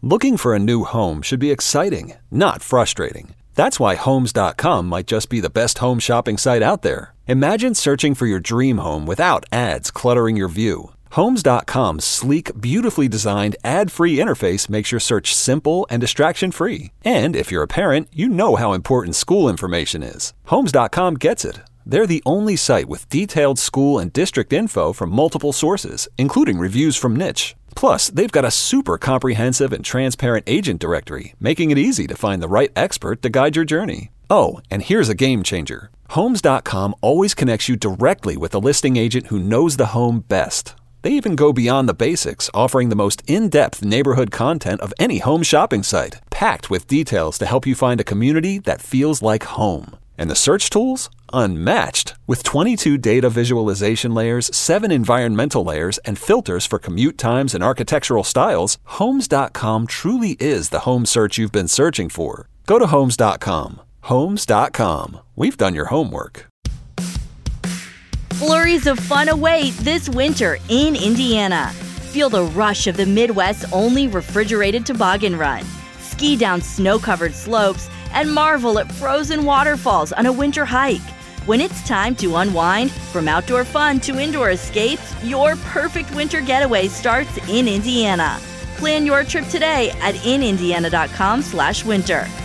Looking for a new home should be exciting, not frustrating. That's why Homes.com might just be the best home shopping site out there. Imagine searching for your dream home without ads cluttering your view. Homes.com's sleek, beautifully designed, ad-free interface makes your search simple and distraction-free. And if you're a parent, you know how important school information is. Homes.com gets it. They're the only site with detailed school and district info from multiple sources, including reviews from Niche. Plus, they've got a super comprehensive and transparent agent directory, making it easy to find the right expert to guide your journey. Oh, and here's a game changer. Homes.com always connects you directly with a listing agent who knows the home best. They even go beyond the basics, offering the most in-depth neighborhood content of any home shopping site, packed with details to help you find a community that feels like home. And the search tools? Unmatched. With 22 data visualization layers, 7 environmental layers, and filters for commute times and architectural styles, Homes.com truly is the home search you've been searching for. Go to Homes.com. Homes.com. We've done your homework. Flurries of fun await this winter in Indiana. Feel the rush of the Midwest's only refrigerated toboggan run. Ski down snow-covered slopes and marvel at frozen waterfalls on a winter hike. When it's time to unwind, from outdoor fun to indoor escapes, your perfect winter getaway starts in Indiana. Plan your trip today at inindiana.com/winter.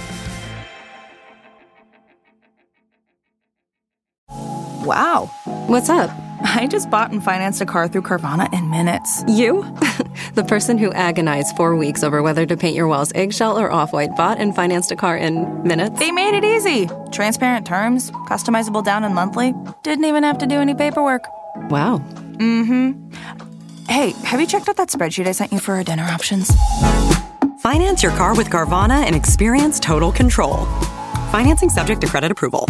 Wow. What's up? I just bought and financed a car through Carvana in minutes. You? The person who agonized 4 weeks over whether to paint your walls eggshell or off-white bought and financed a car in minutes? They made it easy. Transparent terms, customizable down and monthly. Didn't even have to do any paperwork. Wow. Mm-hmm. Hey, have you checked out that spreadsheet I sent you for our dinner options? Finance your car with Carvana and experience total control. Financing subject to credit approval.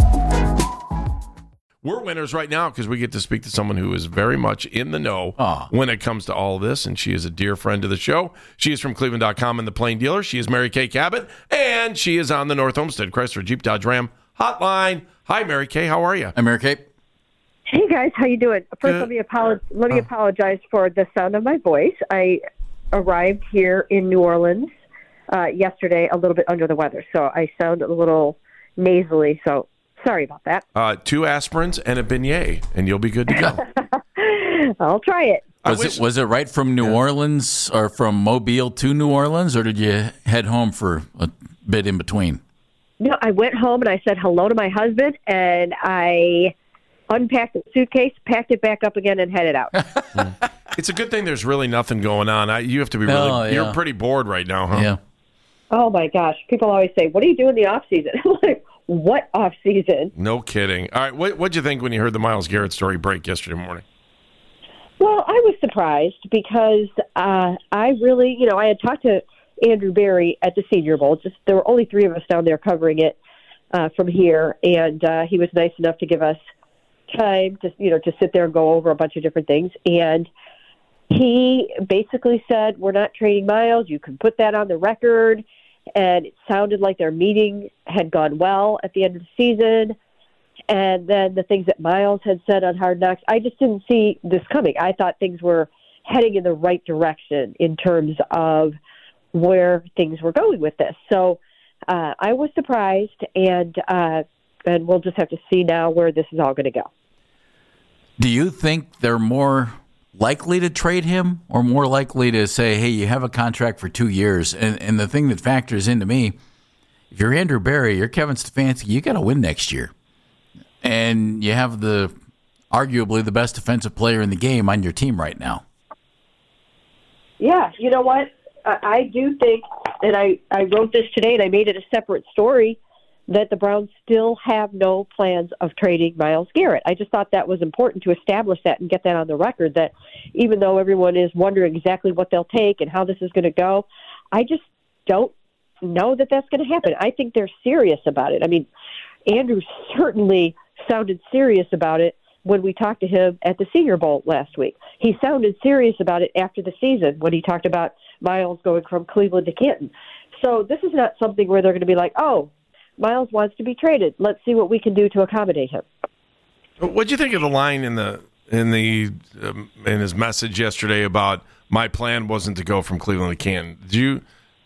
We're winners right now because we get to speak to someone who is very much in the know when it comes to all of this, and she is a dear friend to the show. She is from Cleveland.com and the Plain Dealer. She is Mary Kay Cabot, and she is on the North Homestead Chrysler Jeep Dodge Ram hotline. Hi, Mary Kay. How are you? Hi, Mary Kay. Hey, guys. How you doing? First, let me apologize for the sound of my voice. I arrived here in New Orleans yesterday a little bit under the weather, so I sound a little nasally, so sorry about that. 2 aspirins and a beignet, and you'll be good to go. I'll try it. Was it right from New Orleans or from Mobile to New Orleans, or did you head home for a bit in between? No, I went home and I said hello to my husband, and I unpacked the suitcase, packed it back up again, and headed out. It's a good thing there's really nothing going on. You have to be you're pretty bored right now, huh? Yeah. Oh, my gosh. People always say, what do you do in the off-season? I'm like, what off-season? No kidding. All right, what'd you think when you heard the Myles Garrett story break yesterday morning? Well, I was surprised because I really, I had talked to Andrew Berry at the Senior Bowl. There were only 3 of us down there covering it from here, and he was nice enough to give us time to sit there and go over a bunch of different things. And he basically said, we're not trading Myles. You can put that on the record. And it sounded like their meeting had gone well at the end of the season. And then the things that Myles had said on Hard Knocks, I just didn't see this coming. I thought things were heading in the right direction in terms of where things were going with this. So I was surprised, and we'll just have to see now where this is all going to go. Do you think they're more likely to trade him or more likely to say, hey, you have a contract for 2 years? And the thing that factors into me, if you're Andrew Berry, you're Kevin Stefanski, you got to win next year. And you have arguably the best defensive player in the game on your team right now. Yeah, you know what? I do think, and I wrote this today and I made it a separate story, that the Browns still have no plans of trading Myles Garrett. I just thought that was important to establish that and get that on the record, that even though everyone is wondering exactly what they'll take and how this is going to go, I just don't know that that's going to happen. I think they're serious about it. I mean, Andrew certainly sounded serious about it when we talked to him at the Senior Bowl last week. He sounded serious about it after the season when he talked about Myles going from Cleveland to Canton. So this is not something where they're going to be like, oh, Myles wants to be traded. Let's see what we can do to accommodate him. What'd you think of the line in his message yesterday about my plan wasn't to go from Cleveland to Canton?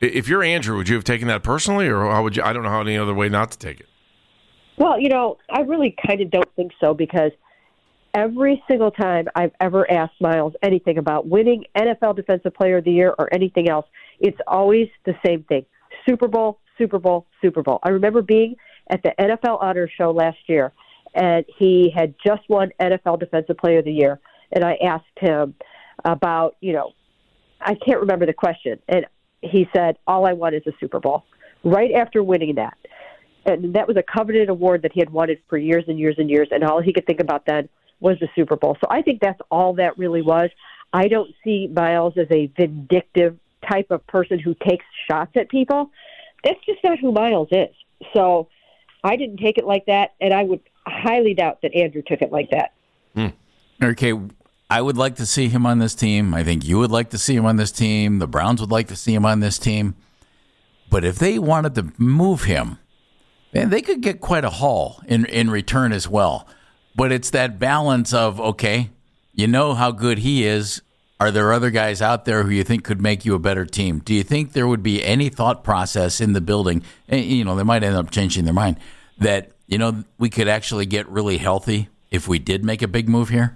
If you're Andrew, would you have taken that personally, or how would you? I don't know how any other way not to take it. Well, I really kind of don't think so, because every single time I've ever asked Miles anything about winning NFL Defensive Player of the Year or anything else, it's always the same thing. Super Bowl, Super Bowl, Super Bowl. I remember being at the NFL Honor Show last year, and he had just won NFL Defensive Player of the Year, and I asked him about, I can't remember the question, and he said, all I want is a Super Bowl, right after winning that. And that was a coveted award that he had wanted for years and years and years, and all he could think about then was the Super Bowl. So I think that's all that really was. I don't see Miles as a vindictive type of person who takes shots at people. That's just not who Miles is. So I didn't take it like that, and I would highly doubt that Andrew took it like that. Okay, I would like to see him on this team. I think you would like to see him on this team. The Browns would like to see him on this team. But if they wanted to move him, then they could get quite a haul in return as well. But it's that balance of, okay, you know how good he is. Are there other guys out there who you think could make you a better team? Do you think there would be any thought process in the building, and, they might end up changing their mind, that, we could actually get really healthy if we did make a big move here?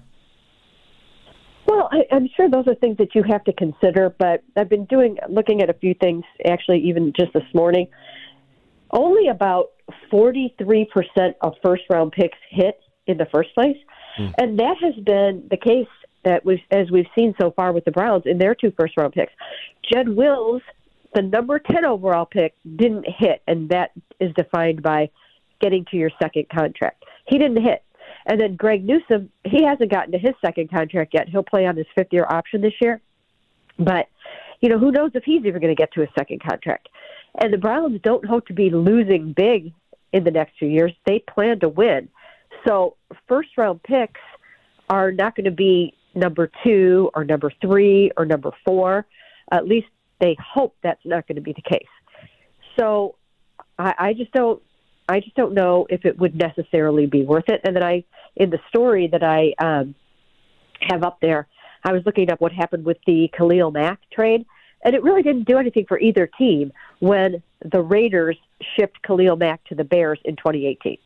Well, I'm sure those are things that you have to consider, but I've been looking at a few things, actually, even just this morning. Only about 43% of first-round picks hit in the first place, and that has been the case as we've seen so far with the Browns in their 2 first-round picks. Jed Wills, the number 10 overall pick, didn't hit, and that is defined by getting to your second contract. He didn't hit. And then Greg Newsome, he hasn't gotten to his second contract yet. He'll play on his 5th-year option this year. But, who knows if he's even going to get to his second contract. And the Browns don't hope to be losing big in the next few years. They plan to win. So first-round picks are not going to be number 2 or number 3 or number 4. At least they hope that's not going to be the case. So I just don't know if it would necessarily be worth it. And then in the story that I have up there, I was looking up what happened with the Khalil Mack trade, and it really didn't do anything for either team when the Raiders shipped Khalil Mack to the Bears in 2018.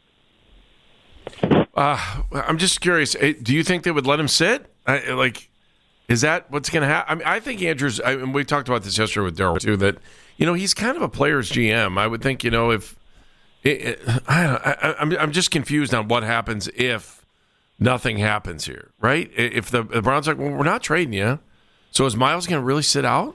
I'm just curious. Do you think they would let him sit? Is that what's going to happen? I mean, I think Andrews, and we talked about this yesterday with Daryl too, that, he's kind of a player's GM. I would think, if I'm just confused on what happens if nothing happens here, right? If the Browns are like, well, we're not trading you, so is Miles going to really sit out?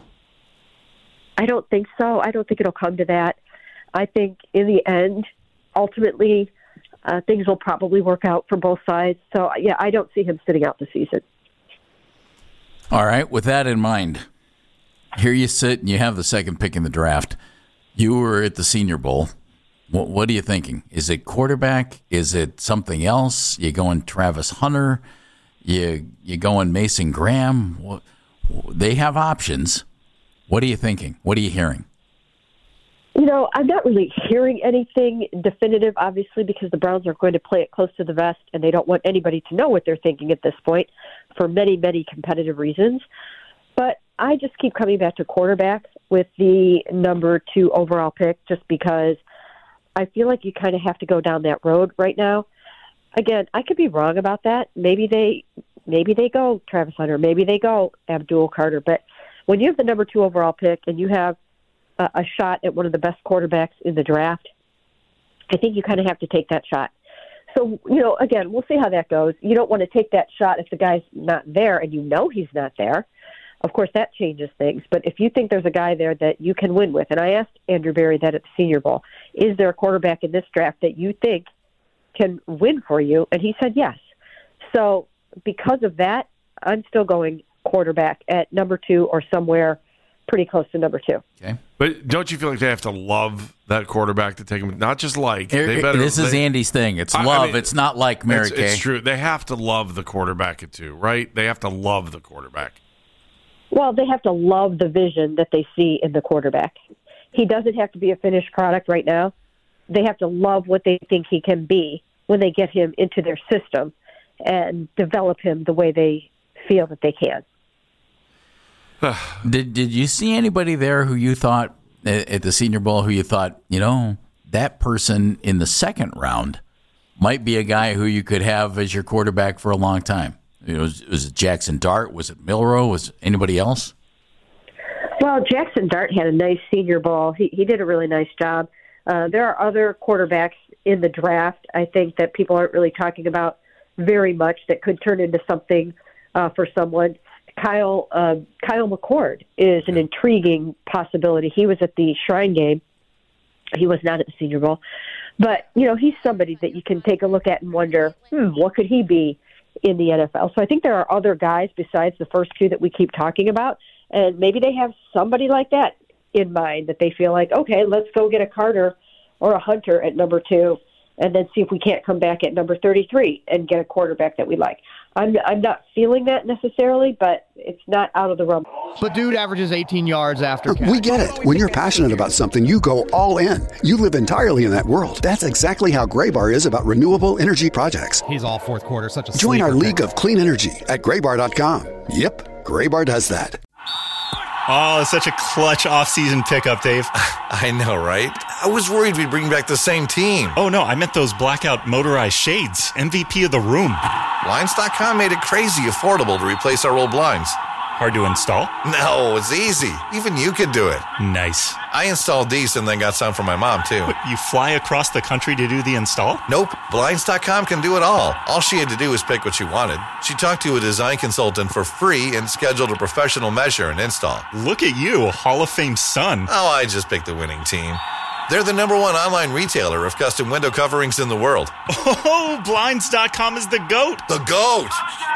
I don't think so. I don't think it'll come to that. I think in the end, ultimately, things will probably work out for both sides. So, yeah, I don't see him sitting out the season. All right. With that in mind, here you sit and you have the second pick in the draft. You were at the Senior Bowl. What are you thinking? Is it quarterback? Is it something else? You going Travis Hunter? You going Mason Graham? They have options. What are you thinking? What are you hearing? I'm not really hearing anything definitive, obviously, because the Browns are going to play it close to the vest, and they don't want anybody to know what they're thinking at this point for many, many competitive reasons. But I just keep coming back to quarterback with the number 2 overall pick, just because I feel like you kind of have to go down that road right now. Again, I could be wrong about that. Maybe they go Travis Hunter. Maybe they go Abdul Carter. But when you have the number 2 overall pick and you have a shot at one of the best quarterbacks in the draft, I think you kind of have to take that shot. So, again, we'll see how that goes. You don't want to take that shot if the guy's not there and he's not there. Of course, that changes things. But if you think there's a guy there that you can win with, and I asked Andrew Berry that at the Senior Bowl, is there a quarterback in this draft that you think can win for you? And he said yes. So because of that, I'm still going quarterback at number 2 or somewhere pretty close to number 2. Okay. But don't you feel like they have to love that quarterback to take him? Not just like. This is Andy's thing. It's love. It's not like Mary Kay. It's true. They have to love the quarterback at 2, right? They have to love the quarterback. Well, they have to love the vision that they see in the quarterback. He doesn't have to be a finished product right now. They have to love what they think he can be when they get him into their system and develop him the way they feel that they can. Did you see anybody there who you thought at the Senior Bowl who you thought, that person in the second round might be a guy who you could have as your quarterback for a long time? Was it Jackson Dart? Was it Milroe? Was it anybody else? Well, Jackson Dart had a nice Senior Bowl. He did a really nice job. There are other quarterbacks in the draft, I think, that people aren't really talking about very much that could turn into something for someone. Kyle McCord is an intriguing possibility. He was at the Shrine game. He was not at the Senior Bowl. But, he's somebody that you can take a look at and wonder, what could he be in the NFL? So I think there are other guys besides the first two that we keep talking about, and maybe they have somebody like that in mind that they feel like, okay, let's go get a Carter or a Hunter at number 2 and then see if we can't come back at number 33 and get a quarterback that we like. I'm not feeling that necessarily, but it's not out of the realm. But dude averages 18 yards after catch. We get it. When you're passionate about something, you go all in. You live entirely in that world. That's exactly how Graybar is about renewable energy projects. He's all fourth quarter, such a Join our sleeper league of clean energy at graybar.com. Yep, Graybar does that. Oh, it's such a clutch off-season pickup, Dave. I know, right? I was worried we'd bring back the same team. Oh, no, I meant those blackout motorized shades. MVP of the room. Blinds.com made it crazy affordable to replace our old blinds. Hard to install? No, it's easy. Even you could do it. Nice. I installed these and then got some for my mom, too. What, you fly across the country to do the install? Nope. Blinds.com can do it all. All she had to do was pick what she wanted. She talked to a design consultant for free and scheduled a professional measure and install. Look at you, Hall of Fame son. Oh, I just picked the winning team. They're the #1 online retailer of custom window coverings in the world. Oh, Blinds.com is the GOAT. The GOAT!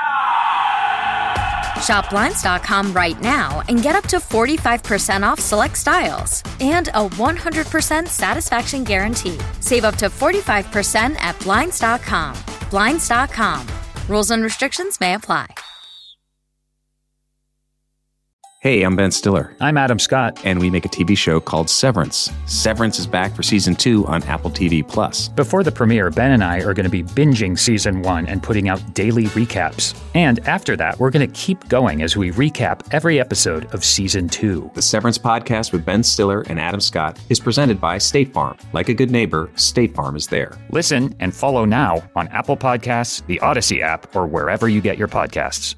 Shop Blinds.com right now and get up to 45% off select styles and a 100% satisfaction guarantee. Save up to 45% at Blinds.com. Blinds.com. Rules and restrictions may apply. Hey, I'm Ben Stiller. I'm Adam Scott. And we make a TV show called Severance. Severance is back for Season 2 on Apple TV+. Before the premiere, Ben and I are going to be binging Season 1 and putting out daily recaps. And after that, we're going to keep going as we recap every episode of Season 2. The Severance podcast with Ben Stiller and Adam Scott is presented by State Farm. Like a good neighbor, State Farm is there. Listen and follow now on Apple Podcasts, the Odyssey app, or wherever you get your podcasts.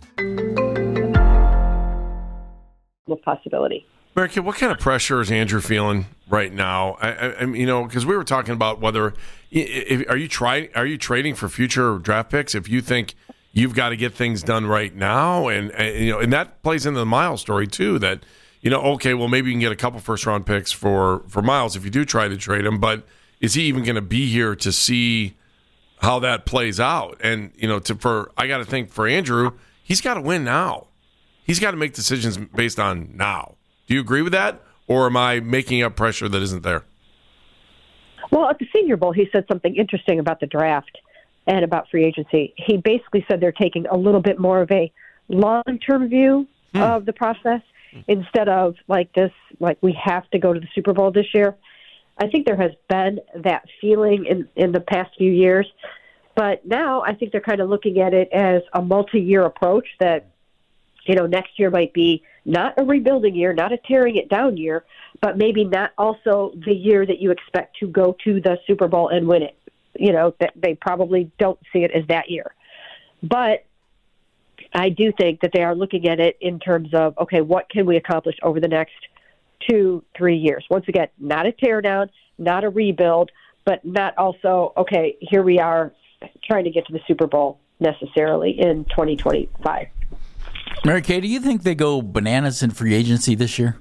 Possibility. Mary Kay, what kind of pressure is Andrew feeling right now? I because we were talking about whether are you trading for future draft picks if you think you've got to get things done right now, and that plays into the Miles story too. That okay, well maybe you can get a couple first round picks for Miles if you do try to trade him, but is he even going to be here to see how that plays out? And I got to think for Andrew, he's got to win now. He's got to make decisions based on now. Do you agree with that? Or am I making up pressure that isn't there? Well, at the Senior Bowl, he said something interesting about the draft and about free agency. He basically said they're taking a little bit more of a long-term view of the process instead of like we have to go to the Super Bowl this year. I think there has been that feeling in the past few years. But now I think they're kind of looking at it as a multi-year approach that, next year might be not a rebuilding year, not a tearing it down year, but maybe not also the year that you expect to go to the Super Bowl and win it. That they probably don't see it as that year. But I do think that they are looking at it in terms of, okay, what can we accomplish over the next 2-3 years? Once again, not a tear down, not a rebuild, but not also, okay, here we are trying to get to the Super Bowl necessarily in 2025. Mary Kay, do you think they go bananas in free agency this year?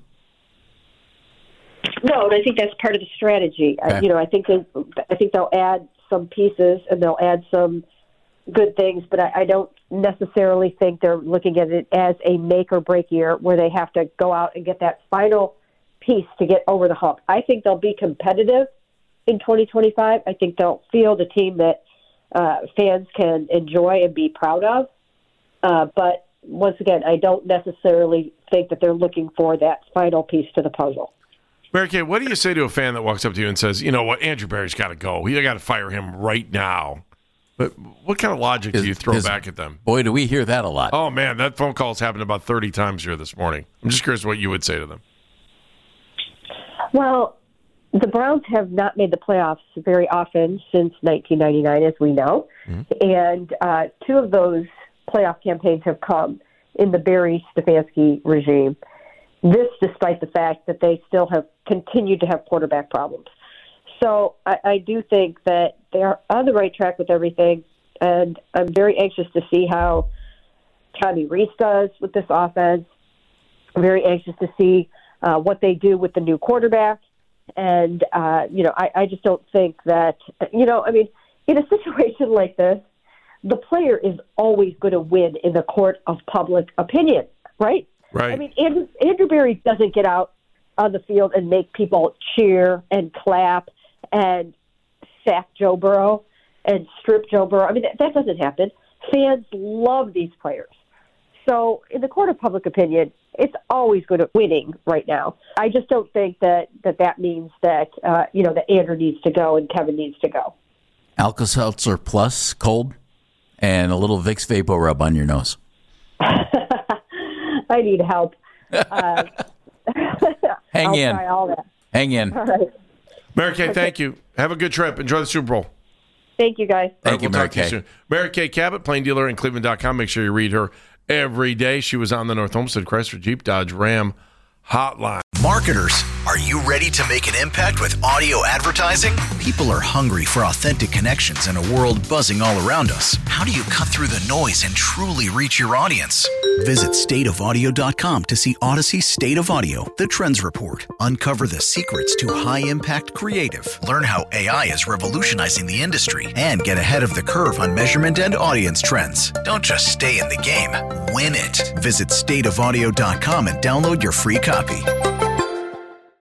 No, and I think that's part of the strategy. Okay. I think they'll add some pieces and they'll add some good things, but I don't necessarily think they're looking at it as a make or break year where they have to go out and get that final piece to get over the hump. I think they'll be competitive in 2025. I think they'll field a team that fans can enjoy and be proud of. But once again, I don't necessarily think that they're looking for that final piece to the puzzle. Mary Kay, what do you say to a fan that walks up to you and says, you know what, Andrew Berry's got to go. You got to fire him right now. But what kind of logic do you throw back at them? Boy, do we hear that a lot. Oh, man, that phone call's happened about 30 times here this morning. I'm just curious what you would say to them. Well, the Browns have not made the playoffs very often since 1999, as we know. And two of those playoff campaigns have come in the Barry Stefanski regime. This despite the fact that they still have continued to have quarterback problems. So I do think that they are on the right track with everything, and I'm very anxious to see how Tommy Rees does with this offense. I'm very anxious to see what they do with the new quarterback. And, I just don't think that, in a situation like this, the player is always going to win in the court of public opinion, right? Right. I mean, Andrew Berry doesn't get out on the field and make people cheer and clap and sack Joe Burrow and strip Joe Burrow. I mean, that doesn't happen. Fans love these players. So in the court of public opinion, it's always good at winning right now. I just don't think that means that, that Andrew needs to go and Kevin needs to go. Alka-Seltzer Plus, cold, and a little Vicks Vapor rub on your nose. I need help. Hang in. Try all that. Hang in. All right. Mary Kay, thank you. Have a good trip. Enjoy the Super Bowl. Thank you, guys. Thank you, Mary Kay. Soon. Mary Kay Cabot, plain dealer in Cleveland.com. Make sure you read her every day. She was on the North Homestead Chrysler Jeep Dodge Ram hotline. Marketers, are you ready to make an impact with audio advertising? People are hungry for authentic connections in a world buzzing all around us. How do you cut through the noise and truly reach your audience? Visit stateofaudio.com to see Odyssey State of Audio, the Trends Report. Uncover the secrets to high-impact creative. Learn how AI is revolutionizing the industry and get ahead of the curve on measurement and audience trends. Don't just stay in the game, win it. Visit stateofaudio.com and download your free copy.